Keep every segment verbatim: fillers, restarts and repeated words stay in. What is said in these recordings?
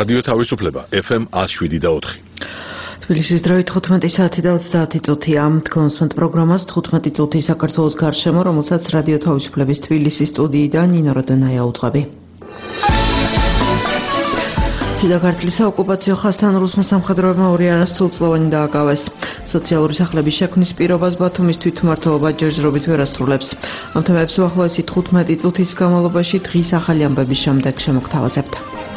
რადიო თავისუფლება ეფ ემ one oh seven და four. თბილისის დროით თხუთმეტი საათი და ოცდაათი წუთია. თქვენსმენთ პროგრამას თხუთმეტი წუთი საქართველოს გარშემო, რომელსაც რადიო თავისუფლების თბილისის სტუდიიდან ნინო როდონაია უძღვები. შიდა ქართლის საოკუპაციო ხაზთან რუსმა სამხედროებმა ორი არასრულწლოვანი დააკავეს. სოციალური სახლების შექმნის პირობას ბათუმის თვითმმართველობა ჯერჯერობით ვერ ასრულებს. ამ თემებს უახლოესი თხუთმეტი წუთის განმავლობაში დღის ახალი ამბების შემდეგ შემოგთავაზებთ.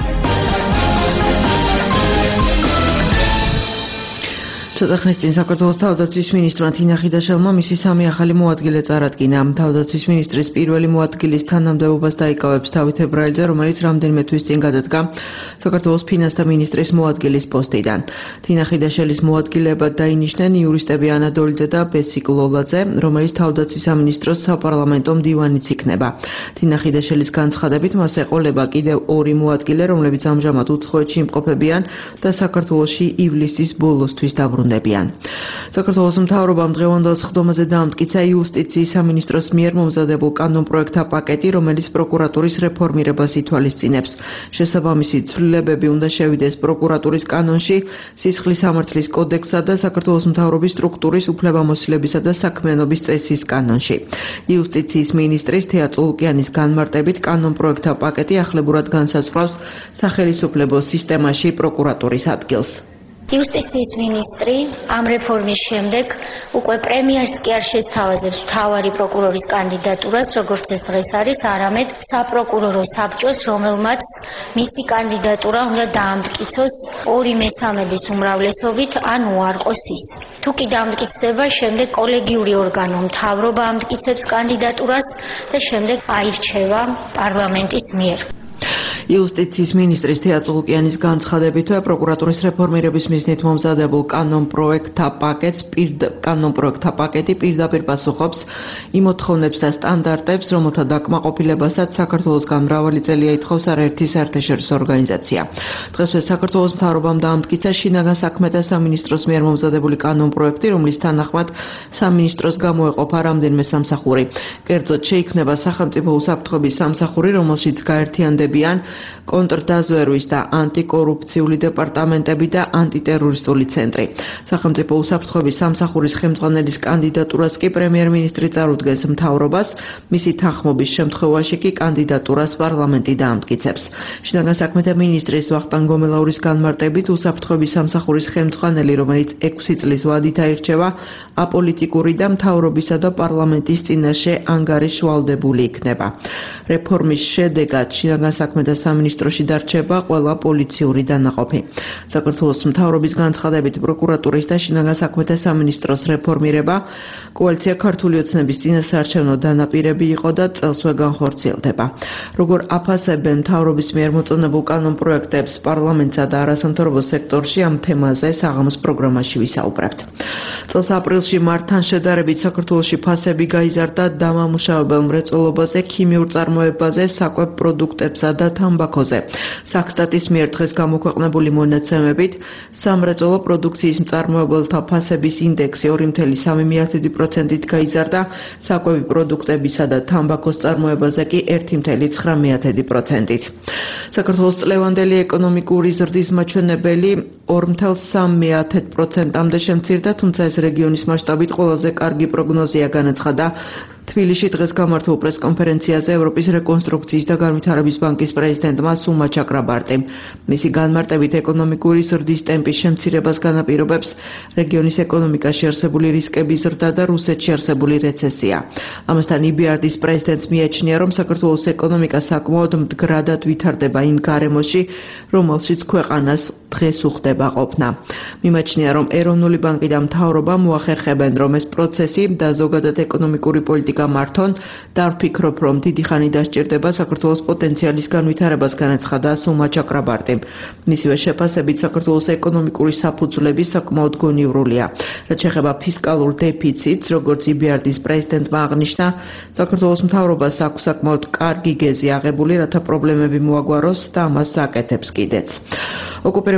ცოტა ხნის წინ საქართველოს თავდაცვის მინისტრმა თინა ხიდაშელმა მისი სამი ახალი მოადგილე წარადგინა. თავდაცვის მინისტრის პირველი მოადგილის თანამდებობას დაიკავებს დავით ებრალიძე, რომელიც რამდენიმე თვის წინ გადადგა საქართველოს ფინანსთა მინისტრის მოადგილის პოსტიდან. თინა ხიდაშელის მოადგილებად დაინიშნენ იურისტები ანა დოლიძე და ბესიკ ლოლაძე, რომელიც თავდაცვის სამინისტროს საპარლამენტო მდივანიც იქნება. თინა ხიდაშელის განცხადებით მას ეყოლება კიდევ ორი მოადგილე, რომლებიც ამჟამად უცხოეთში იმყოფებიან და საქართველოში ივლისის ბოლოსთვის დაბრუნდებიან. საქართველოს მთავრობამ დღევანდელ სხდომაზე დაამტკიცა იუსტიციის სამინისტროს მიერ მომზადებულ კანონპროექტთა პაკეტი, რომელიც პროკურატურის რეფორმირებას ითვალისწინებს. შესაბამისი ცვლილებები უნდა შევიდეს პროკურატურის კანონში, სისხლის სამართლის კოდექსსა და საქართველოს მთავრობის სტრუქტურის უფლებამოსილებისა და საქმიანობის წესის კანონში. იუსტიციის მინისტრის თეა წულუკიანის განმარტებით კანონპროექტთა პაკეტი ახლებურად განსაზღვრავს სახელისუფლებო სისტემაში პროკურატურის ადგილს. იუსტიციის მინისტრი ამ რეფორმის შემდეგ უკვე პრემიერს კი არ შესთავაზებს მთავარი პროკურორის კანდიდატურას, როგორც ეს დღეს არის, არამედ საპროკურორო საბჭოს, რომელმაც მისი კანდიდატურა უნდა დაამტკიცოს ორი მესამედის უმრავლესობით, ან უარყოს ის. თუ კი დაამტკიცდება, შემდეგ კოლეგიური ორგანო მთავრობა ამტკიცებს კანდიდატურას და შემდეგ აირჩევა პარლამენტის მიერ. იუსტიციის მინისტრის თეა წულუკიანის განცხადებით, პროკურატურის რეფორმირების მიზნით მომზადებულ კანონპროექტთა პაკეტს კანონპროექტთა პაკეტი პირდაპირ პასუხობს იმ მოთხოვნებს და სტანდარტებს, რომელთა დაკმაყოფილებასაც საქართველოსგან მრავალი წელია ითხოვს არაერთი საერთაშორისო ორგანიზაცია. დღესვე საქართველოს მთავრობამ დაამტკიცა შინაგან საქმეთა სამინისტროს მიერ მომზადებული კანონპროექტი, რომლის თანახმად სამინისტროს გამოეყოფა რამდენიმე სამსახური. კერძოდ შეიქმნება სახელმწიფო უსაფრთხოების სამსახური, რომელშიც გაერთიანდებიან კონტრდაზვერვის და ანტიკორუფციული დეპარტამენტები და ანტიტერორისტული ცენტრი. სახელმწიფო უსაფრთხოების სამსახურის ხელმძღვანელის კანდიდატურას კი პრემიერ-მინისტრი წარუდგენს მთავრობას, მისი თანხმობის შემთხვევაში კი კანდიდატურას პარლამენტი დაამტკიცებს. შინაგან საქმეთა მინისტრის ვახტანგ გომელაურის განმარტებით, უსაფრთხოების სამსახურის ხელმძღვანელი, რომელიც ექვსი წლის ვადით აირჩევა, აპოლიტიკური და მთავრობისა და პარლამენტის წინაშე ანგარიშვალდებული იქნება. რეფორმის შედეგად შინაგან საქმეთა სამინისტროში დარჩება ყველა პოლიციური დანაყოფი. საქართველოს მთავრობის განცხადებით, პროკურატურის და შინაგან საქმეთა სამინისტროს რეფორმირება კოალიცია ქართული ოცნების წინასაარჩევნო დანაპირები იყო და წელსვე განხორციელდება. როგორ აფასებენ მთავრობის მიერ მოწონებულ კანონპროექტებს პარლამენტსა და არასამთავრობო სექტორში, ამ თემაზე საღამოს პროგრამაში ვისაუბრებთ. წელს აპრილში მართან შედარებით საქართველოში ფასები გაიზარდა დამამუშავებელ მრეწველობაზე, ქიმიურ წარმოებაზე, საკვებ პროდუქტებსა და თამბაქოზე. საქსტატის მიერ დღეს გამოქვეყნებული მონაცემებით, სამრეწველო პროდუქციის მწარმოებელთა ფასების ინდექსი ორი წამლ სამი პროცენტით გაიზარდა, საკვები პროდუქტებისა და თამბაქოს წარმოებაზე კი ერთი წამლ ცხრა პროცენტით. საქართველოს წლევანდელი ეკონომიკური ზრდის მაჩვენებელი ორი წამლ სამი პროცენტამდე შემცირდა, თუმცა ეს რეგიონის მასშტაბით ყველაზე კარგი პროგნოზია, განაცხადა თბილისში დღეს გამართულ პრესკონფერენციაზე ევროპის რეკონსტრუქციის და განვითარების ბანკის პრეზიდენტმა სუმა ჩაკრაბარტიმ. მისი განმარტებით, ეკონომიკური ზრდის ტემპის შემცირებას განაპირობებს რეგიონის ეკონომიკაში არსებული რისკების ზრდა და რუსეთში არსებული რეცესია. ამასთან ი ბი არ დის პრეზიდენტს მიაჩნია, რომ საქართველოს ეკონომიკა საკმაოდ მდგრადად ვითარდება იმ გარემოში, რომელშიც ქვეყანას დღეს უხდება ყოფნა. მიმაჩნია, რომ ეროვნული ბანკი და მთავრობა მოახერხებენ, რომ ეს პროცესი და ზოგადად ეკონომიკური პოლიტიკა გამართონ და ვფიქრობ, რომ დიდი ხანი დასჭირდება საქართველოს პოტენციალის განვითარებას, განაცხადა სუმა ჩაკრაბარტიმ. მისივე შეფასებით, საქართველოს ეკონომიკური საფუძვლები საკმაოდ გონივრულია. რაც შეეხება ფისკალურ დეფიციტს, როგორც ი ბი არ დის პრეზიდენტმა აღნიშნა, საქართველოს მთავრობას აქვს საკმაოდ კარგი გეზი აღებული, რათა პრობლემები მოაგვაროს და ამას აკეთებს კიდეც. ოკუპირებულ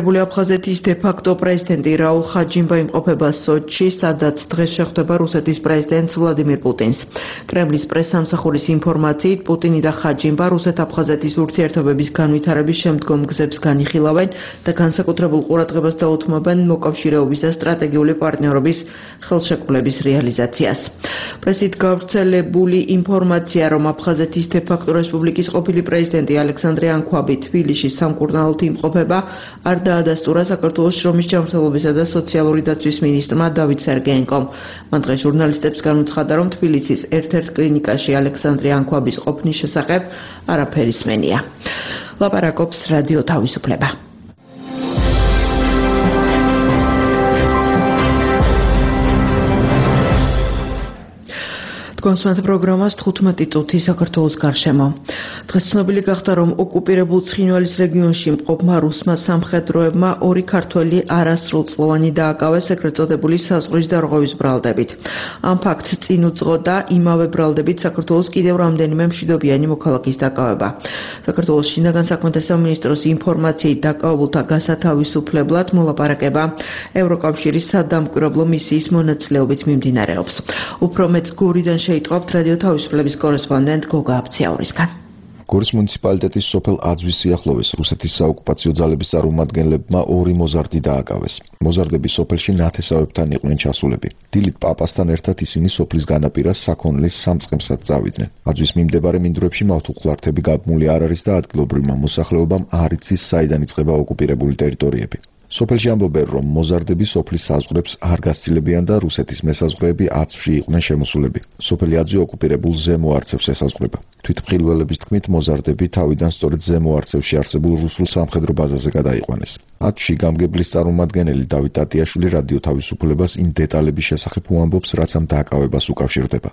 ოკუპირებული აფხაზეთის დე-ფაქტო პრეზიდენტი რაულ ხაჯიმბა იმყოფება სოჩში, სადაც დღეს შეხვდება რუსეთის პრეზიდენტს ვლადიმირ პუტინს. კრემლის პრესსამსახურის ინფორმაციით, პუტინი და ხაჯიმბა რუსეთ-აფხაზეთის ურთიერთობების განვითარების შემდგომ გზებს განიხილავენ და განსაკუთრებულ ყურადღებას დაუთმობენ მოკავშირეობის და სტრატეგიული პარტნიორობის ხელშეკრულების რეალიზაციას. პრესით გავრცელებული ინფორმაცია, რომ აფხაზეთის დე-ფაქტო რესპუბლიკის ყოფილი პრეზიდენტი ალექსანდრე ანქვაბი თბილისში სამკურნალოდ იმყოფება, არ დაადასტურა საქართველოს შრომის ჯანმრთელობისა და სოციალური დაცვის მინისტრმა დავით სერგეენკომ. მან დღეს ჟურნალისტებს განუცხადა, რომ თბილისის ერთ-ერთ კლინიკაში ალექსანდრე ანქვაბის ყოფნის შესახებ არაფერი სმენია. ლაპარაკობს რადიო თავისუფლება. კონსულტანტ პროგრამას თხუთმეტი წუთი საქართველოს გარშემო. დღეს ცნობილი გახდა, რომ ოკუპირებულ ცხინვალის რეგიონში მყოფმა რუსმა სამხედროებმა ორი ქართველი არასრულწლოვანი დააკავეს ეგრეთ წოდებული საზღვრის დარღვევის ბრალდებით. ამ ფაქტს წინ უძღოდა იმავე ბრალდებით საქართველოს კიდევ რამდენიმე მშვიდობიანი მოქალაქის დაკავება. საქართველოს შინაგან საქმეთა სამინისტროს ინფორმაციით დაკავებულთა გასათავისუფლებლად მოლაპარაკება ევროკავშირის სადამკვირვებლო მისიის მონაწილეობით მიმდინარეობს. უფრო მეც გორიდან შეიტყობთ რადიო თავისუფლების კორესპონდენტ გოგა აფციაურისგან. გორის მუნიციპალიტეტის სოფელ აძვის სიახლოვეს რუსეთის საოკუპაციო ძალების წარმომადგენლებმა ორი მოზარდი დააკავეს. მოზარდები სოფელში ნათესავებთან იყვნენ ჩასულები. დილით პაპასთან ერთად ისინი სოფლის განაპირას საქონლის სამწყემსად წავიდნენ. აძვის მიმდებარე მინდვრებში მავთულხლართები გაბმული არ არის და ადგილობრივმა მოსახლეობამ არ იცის საიდან იწყება ოკუპირებული ტერიტორიები. სოფელში ამბობენ, რომ მოზარდები სოფლის საზღვრებს არ გასცილებიან და რუსეთის მესაზღვრეები აცვში იყვნენ შემოსულები. სოფელი აძვი ოკუპირებულ ზემო არცევს ესაზღვრება. თვითმხილველების თქმით, მოზარდები თავიდან სწორედ ზემო არცევში არსებულ რუსულ სამხედრო ბაზაზე გადაიყვანეს. აცვში გამგებლის წარმომადგენელი დავით ტატიაშვილი რადიო თავისუფლებას იმ დეტალების შესახებ უამბობს, რაც ამ დააკავებას უკავშირდება.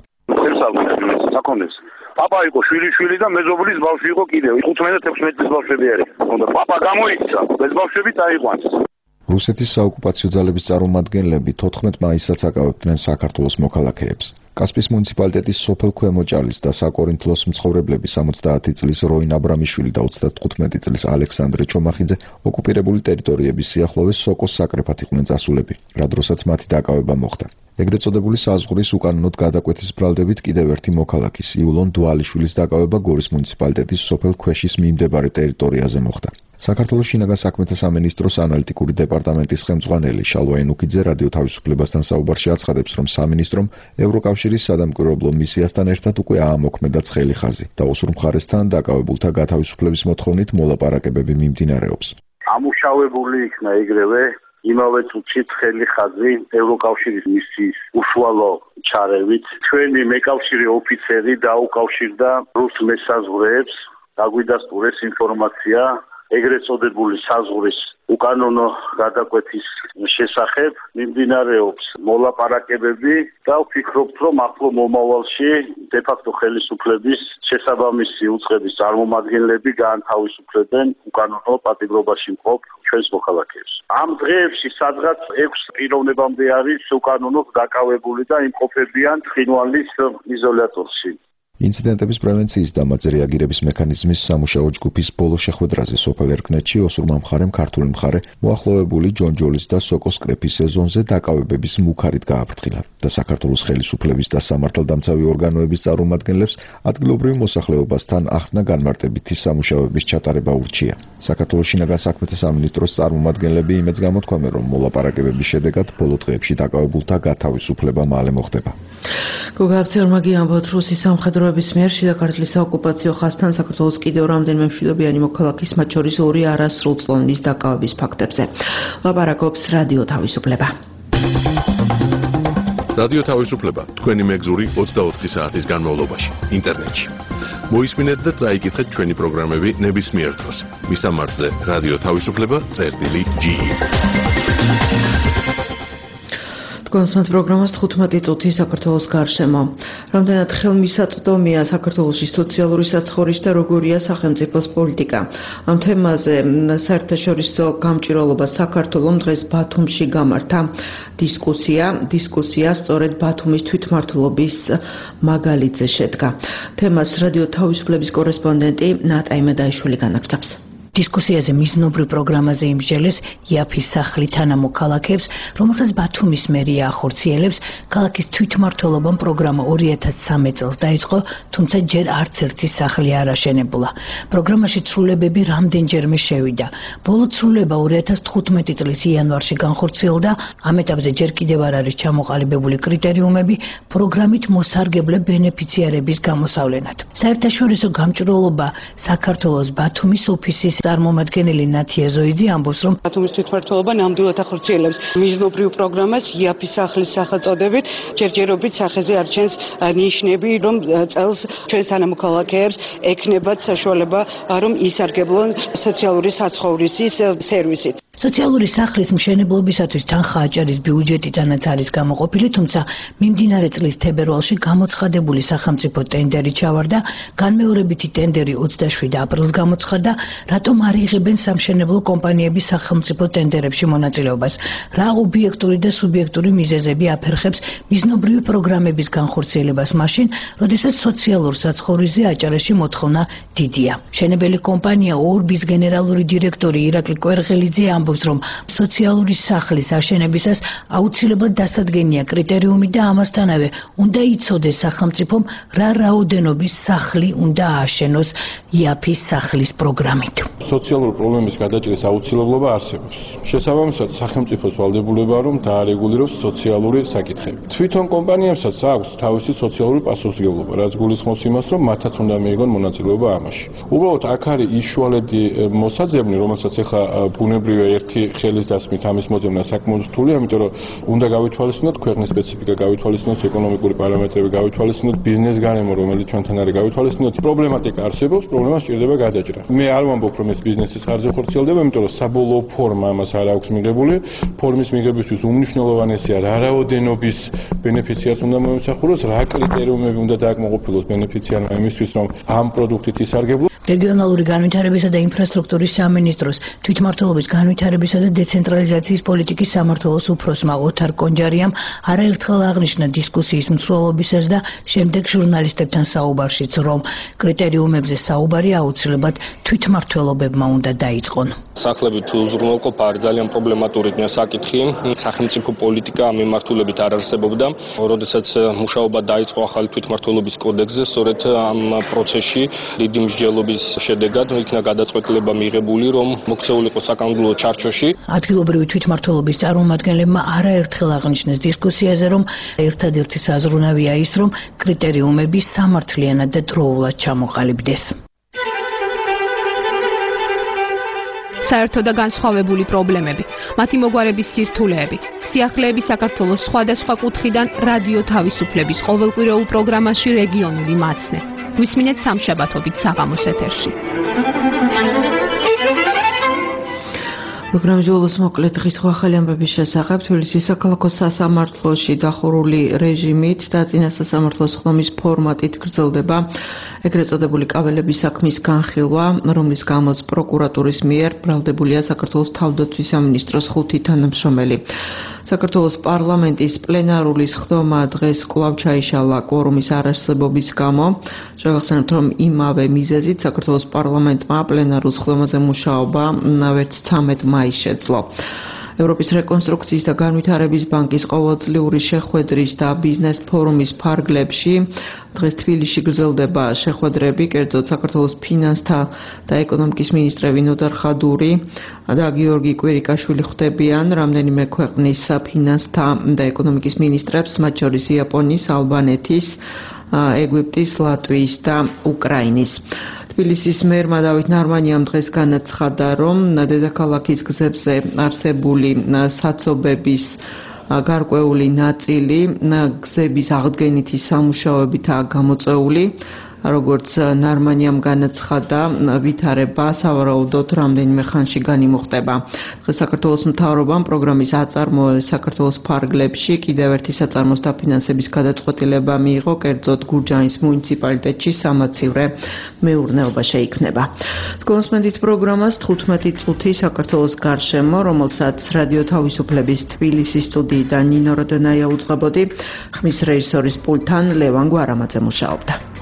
პაპა იყო შვილი-შვილი და მეზობლის ბავშვი იყო კიდევ. თხუთმეტ ექვსმეტ წლის ბავშვები არის. უნდა პაპა გამოიქცა, ეს ბავშვები დაიყვანს. რუსეთის საოკუპაციო ძალების წარმომადგენლები თოთხმეტ მაისსაც აკავებდნენ საქართველოს მოქალაქეებს. კასპის მუნიციპალიტეტის სოფელ ქვემოჭალის და საკორინთლოს მცხოვრებლები სამოცდაათი წლის როინ აბრამიშვილი და ოცდათხუთმეტი წლის ალექსანდრე ჩომახიძე ოკუპირებული ტერიტორიების სიახლოვეს სოკოს საკრეფად იყვნენ წასულები, რა დროსაც მათი დაკავება მოხდა. ეგრეთ წოდებული საზღვრის უკანონოდ გადაკვეთის ბრალდებით კიდევ ერთი მოქალაქის იულონ დვალიშვილის დაკავება გორის მუნიციპალიტეტის სოფელ ქვეშის მიმდებარე ტერიტორიაზე მოხდა. საქართველოს შინაგან საქმეთა სამინისტროს ანალიტიკური დეპარტამენტის ხელმძღვანელი შალვა ენუქიძე რადიო თავისუფლებასთან საუბარში აცხადებს, რომ სამინისტრომ ევროკავშირის სადამკვირვებლო მისიასთან ერთად უკვე აამოქმედა ცხელი ხაზი და ოსურ მხარესთან დაკავებულთა გათავისუფლების მოთხოვნით მოლაპარაკებები მიმდინარეობს. ამუშავებული იქნა ეგრევე იმავე წუთში ცხელი ხაზი ევროკავშირის მისიის უშუალო ჩარევით. ჩვენი მეკავშირე ოფიცერი დაუკავშირდა რუს მესაზღვრეებს, დაგვიდასტურეს ინფორმაცია ეგრეთ წოდებული საზღვრის უკანონო გადაკვეთის შესახებ. მიმდინარეობს მოლაპარაკებები და ვფიქრობთ, რომ ახლო მომავალში დე-ფაქტო ხელისუფლების შესაბამისი უწყების წარმომადგენლები გაანთავისუფლებენ უკანონო პატიმრობაში მყოფ ჩვენს მოქალაქეებს. ამ დღეებში სადღაც ექვსი პიროვნებამდე არის უკანონოდ დაკავებული და იმყოფებიან ცხინვალის იზოლატორში. ინციდენტების პრევენციის და მათზე რეაგირების მექანიზმის სამუშაო ჯგუფის ბოლო შეხვედრაზე სოფელ ერკნეთში ოსურმა მხარემ ქართული მხარე მოახლოებული ჯონჯოლის და სოკოს კრეფის სეზონზე დაკავებების მუქარით გააფრთხილა და საქართველოს ხელისუფლების და სამართალდამცავი ორგანოების წარმომადგენლებს ადგილობრივ მოსახლეობასთან ახსნა განმარტებითი სამუშაოების ჩატარება ურჩია. საქართველოს შინაგან საქმეთა სამინისტროს წარმომადგენლები იმედს გამოთქვამენ, რომ მოლაპარაკებების შედეგად ბოლო დღეებში დაკავებულთა გათავისუფლება მალე მოხდება. გოგააფციაურმა გიამბოთ, რუსის სამხედროების მიერ შიდა ქართლის საოკუპაციო ხაზთან საქართველოს კიდევ რამდენიმე მშვიდობიანი მოქალაქის, მათ შორის ორი არასრულწლოვანის დაკავების ფაქტებზე. ლაპარაკობს რადიო თავისუფლება. რადიო თავისუფლება თქვენი მეგზური ოცდაოთხი საათის განმავლობაში ინტერნეტში. მოისმინეთ და წაიკითხეთ ჩვენი პროგრამები ნებისმიერ დროს. მისამართზე რადიო თავისუფლება წერტილი ჯი. კონსულტანტ პროგრამას თხუთმეტი წუთი საქართველოს გარშემო. რამდენად ხელმისაწვდომია საქართველოში სოციალური საცხოვრისი და როგორია სახელმწიფოს პოლიტიკა. ამ თემაზე საერთაშორისო გამჭირვალობა საქართველოს დღეს ბათუმში გამართა დისკუსია. დისკუსია სწორედ ბათუმის თვითმმართველობის მაგალითზე შედგა. თემას რადიო თავისუფლების კორესპონდენტი ნატა იმედაიშვილი განაგრძობს. დისკუსიაზე მიზნობრივ პროგრამაზე იმსჯელეს იაფის სახლი თანამოქალაქეებს, რომელსაც ბათუმის მერია ახორციელებს. ქალაქის თვითმმართველობამ პროგრამა ორი ათას სამი წელს დაიწყო, თუმცა ჯერ არც ერთი სახლი არ აშენებულა. პროგრამაში ცვლილებები რამდენჯერმე შევიდა. ბოლო ცვლილება ორი ათას თხუთმეტი წლის იანვარში განხორციელდა. ამ ეტაპზე ჯერ კიდევ არ არის ჩამოყალიბებული კრიტერიუმები პროგრამით მოსარგებლე ბენეფიციარების გამოსავლენად. საერთაშორისო გამჭვირვალობა საქართველოს ბათუმის ოფისის წარმომადგენელი ნათია ზოიძე ამბობს, რომ ბათუმის თვითმმართველობა ნამდვილად ახორციელებს მიზნობრივ პროგრამას იაფის სახლის სახელწოდებით. ჯერჯერობით სახეზე არჩენს ნიშნები, რომ წელს ჩვენს თანამოქალაქეებს ექნებათ საშუალება, რომ ისარგებლონ სოციალური საცხოვრისის სერვისით. სოციალური სახლის მშენებლობისათვის თანხა აჭარის ბიუჯეტიდანაც არის გამოყოფილი, თუმცა მიმდინარე წლის თებერვალში გამოცხადებული სახელმწიფო ტენდერი ჩავარდა, განმეორებითი ტენდერი ოცდაშვიდ აპრილს გამოცხადდა, რატომ არ იღებენ სამშენებლო კომპანიების სახელმწიფო ტენდერებში მონაწილეობას, რა ობიექტური და სუბიექტური მიზეზები აფერხებს მიზნობრივი პროგრამების განხორციელებას მაშინ, როდესაც სოციალურ საცხოვრისზე აჭარაში მოთხოვნა დიდია. მშენებელი კომპანია ორბის გენერალური დირექტორი ირაკლი კვერღელიძე ამბობს, რომ სოციალური სახლის აშენებისას აუცილებლად დასადგენია კრიტერიუმი და ამასთანავე უნდა იცოდეს სახელმწიფომ რა რაოდენობის სახლი უნდა ააშენოს იაფის სახლის პროგრამით. სოციალური პრობლემის გადაჭრის აუცილებლობა არსებობს. შესაბამისად, სახელმწიფოს ვალდებულებაა, რომ დაარეგულიროს სოციალური საკითხები. თვითონ კომპანიებსაც აქვს თავისი სოციალური პასუხისმგებლობა, რაც გულისხმობს იმას, რომ მათაც უნდა მიიღონ მონაწილეობა ამაში. უბრალოდ აქ არის იშუალედი მოსაძებნი, რომელსაც ახლა ბუნებრივია ერთი ხელის დასმით ამის მოძებნა საკმაოდ რთულია, იმიტომ რომ უნდა გავითვალისწინოთ ქვეყნის სპეციფიკა, გავითვალისწინოთ ეკონომიკური პარამეტრები, გავითვალისწინოთ ბიზნეს გარემო, რომელიც ჩვენთან არის, გავითვალისწინოთ პრობლემატიკა არსებობს, პრობლემას სჭირდება გადაჭრა. მე არ ვამბობ, რომ ეს ბიზნესის ხარჯზე ხორციელდება, იმიტომ რომ საბოლოო ფორმა ამას არ აქვს მიღებული. ფორმის მიღებისთვის უმნიშვნელოვანესია რა რაოდენობის ბენეფიციარს უნდა მოემსახუროს, რა კრიტერიუმები უნდა დააკმაყოფილოს ბენეფიციარმა იმისთვის, რომ ამ პროდუქტით ისარგებლოს. რეგიონალური განვითარებისა და ინფრასტრუქტურის სამინისტროს თვითმმართველობის განვითარებისა და დეცენტრალიზაციის პოლიტიკის სამმართველოს უფროსმა ოთარ კონჯარიამ არაერთხელ აღნიშნა დისკუსიის მსვლელობისას და შემდეგ ჟურნალისტებთან საუბარშიც, რომ კრიტერიუმებზე საუბარი აუცილებლად თვითმმართველობებმა უნდა დაიწყონ. სახლებით უზრუნველყოფა არის ძალიან პრობლემატური საკითხი. სახელმწიფო პოლიტიკა ამ მიმართულებით არ არსებობდა. როდესაც მუშაობა დაიწყო ახალი თვითმმართველობის კოდექსზე, სწორედ ამ პროცესში დიდი მსჯელობის შედეგად იქნა გადაწყვეტილება მიღებული, რომ მოქცეულიყო საკანონმდებლო ჩარჩოში. ადგილობრივი თვითმმართველობის წარმომადგენლებმა არაერთხელ აღნიშნეს დისკუსიაზე, რომ ერთადერთი საზრუნავია ის, რომ კრიტერიუმები სამართლიანად და დროულად ჩამოყალიბდეს. საერთო და განსხვავებული პრობლემები, მათი მოგვარების სირთულეები, სიახლეები საქართველოს სხვადასხვა კუთხიდან რადიო თავისუფლების ყოველკვირეულ პროგრამაში რეგიონული მაცნე. გვისმინეთ სამშაბათობით საღამოს ეთერში. პროგრამის ბოლოს მოკლედ დღის ახალი ამბების შესახებ თბილისის საქალაქო სასამართლოში დახურული რეჟიმით და წინა სასამართლოს ხდომის ფორმატით გრძელდება ეგრეთ წოდებული კაველების საქმის განხილვა, რომლის გამოც პროკურატურის მიერ ბრალდებულია საქართველოს თავდაცვის სამინისტროს ხუთი თანამშრომელი. საქართველოს პარლამენტის პლენარული ხდომა დღეს კვლავ ჩაიშალა კვორუმის არარსებობის გამო. შევახსენებთ, რომ იმავე მიზეზით საქართველოს პარლამენტმა პლენარულ ხდომაზე მუშაობა ვერც ცამეტ მაისს შეძლო. ევროპის რეკონსტრუქციის და განვითარების ბანკის ყოველწლიური შეხვედრის და ბიზნეს ფორუმის ფარგლებში დღეს თბილისში გრძელდება შეხვედრები, კერძოდ საქართველოს ფინანსთა და ეკონომიკის მინისტრები ნოდარ ხადური და გიორგი კვირიკაშვილი ხვდებიან რამდენიმე ქვეყნის ფინანსთა და ეკონომიკის მინისტრებს, მათ შორის იაპონიის, ალბანეთის, ეგვიპტის, ლატვიის და უკრაინის. თბილისის მერმა დავით ნარმანიამ დღეს განაცხადა, რომ დედაქალაქის გზებზე არსებული საცობების გარკვეული ნაწილი გზების აღდგენითი სამუშაოებითაა გამოწვეული. როგორც ნარმანიამ განაცხადა, ვითარება სავარაუდოდ რამდენიმე ხანში განიმუხტება. დღეს საქართველოს მთავრობამ პროგრამის აწარმოების საქართველოს ფარგლებში კიდევ ერთი საწარმოს დაფინანსების გადაწყვეტილება მიიღო, კერძოდ გურჯაანის მუნიციპალიტეტში სამაცივრე მეურნეობა შეიქმნება. კონსმენდით პროგრამას თხუთმეტი წუთი საქართველოს გარშემო, რომელსაც რადიო თავისუფლების თბილისის სტუდიიდან ნინო როდენაია უძღვებოდი, ხმის რეჟისორის პულტთან ლევან გვარამაძე მუშაობდა.